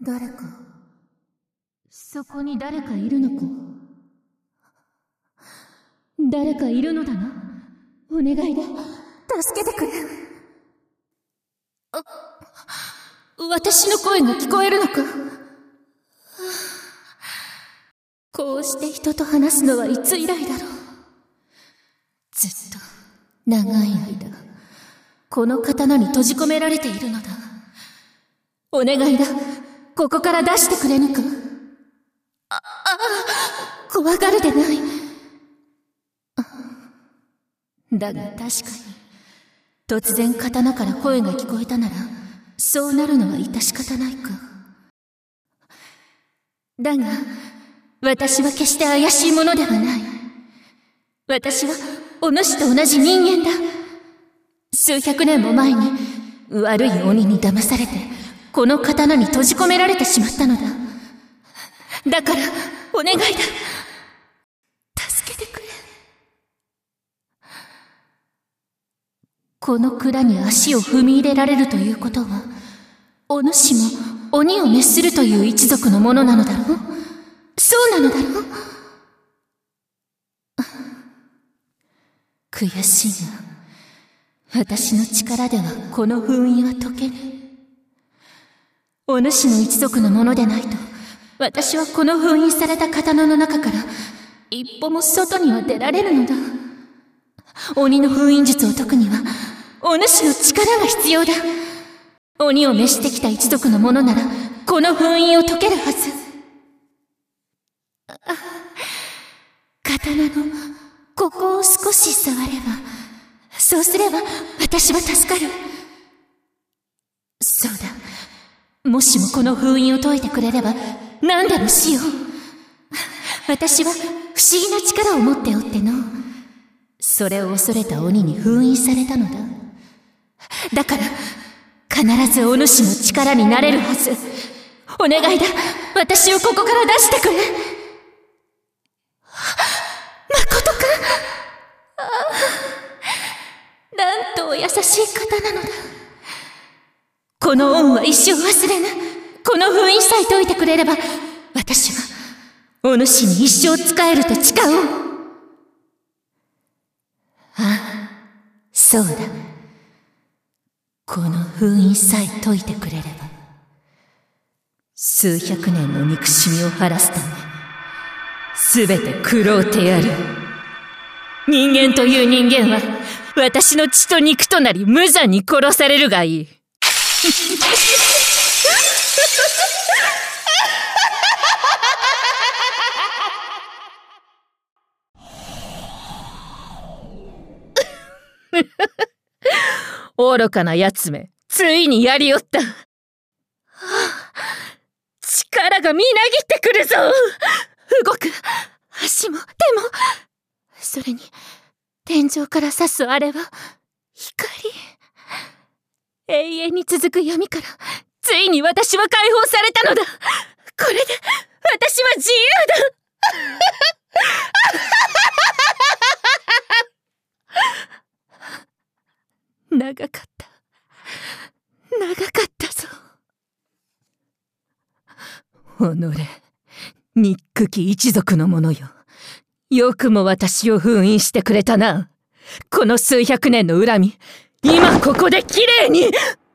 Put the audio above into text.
誰か、そこに誰かいるのか。誰かいるのだな。お願いだ。助けてくれ。私の声が聞こえるのか。こうして人と話すのはいつ以来だろう。ずっと長い間この刀に閉じ込められているのだ。お願いだ。ここから出してくれぬか。怖がるでない。だが確かに突然刀から声が聞こえたならそうなるのは致し方ないか。だが私は決して怪しいものではない。私はお主と同じ人間だ。数百年も前に悪い鬼に騙されてこの刀に閉じ込められてしまったのだ。だからお願いだ。助けてくれ。この蔵に足を踏み入れられるということはお主も鬼を滅するという一族のものなのだろう。そうなのだろう。悔しいが私の力ではこの封印は解けぬ。お主の一族のものでないと私はこの封印された刀の中から一歩も外には出られるのだ。鬼の封印術を解くにはお主の力が必要だ。鬼を滅してきた一族のものならこの封印を解けるはず。刀のここを少し触れば、そうすれば私は助かる。そうだ。もしもこの封印を解いてくれれば何でもしよう。私は不思議な力を持っておっての。それを恐れた鬼に封印されたのだ。だから必ずお主の力になれるはず。お願いだ。私をここから出してくれ。誠か。なんとお優しい方なのだ。この恩は一生忘れぬ。この封印さえ解いてくれれば私はお主に一生仕えると誓おう。そうだ。この封印さえ解いてくれれば数百年の憎しみを晴らすためすべて食ろうてやる。人間という人間は私の血と肉となり無残に殺されるがいい。愚かな奴め、ついにやりおった。力がみなぎってくるぞ。動く足も手も、それに天井から差すあれは光。永遠に続く闇からついに私は解放されたのだ。これで私は自由だ。長かったぞ。己、憎き一族の者よ。よくも私を封印してくれたな。この数百年の恨み、今ここできれいに。